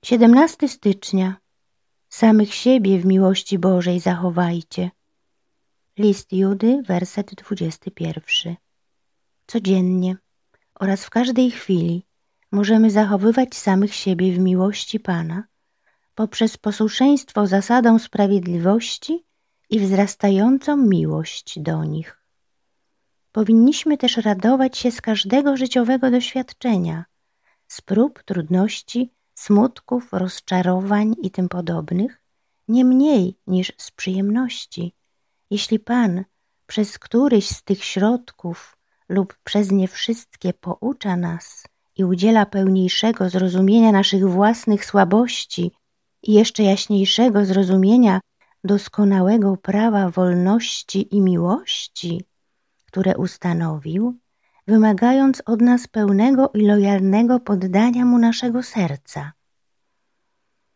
17 stycznia. Samych siebie w miłości Bożej zachowajcie. List Judy, werset 21. Codziennie oraz w każdej chwili możemy zachowywać samych siebie w miłości Pana poprzez posłuszeństwo zasadom sprawiedliwości i wzrastającą miłość do nich. Powinniśmy też radować się z każdego życiowego doświadczenia, z prób, trudności, smutków, rozczarowań i tym podobnych, nie mniej niż z przyjemności, jeśli Pan przez któryś z tych środków lub przez nie wszystkie poucza nas i udziela pełniejszego zrozumienia naszych własnych słabości i jeszcze jaśniejszego zrozumienia doskonałego prawa wolności i miłości, które ustanowił, wymagając od nas pełnego i lojalnego poddania Mu naszego serca.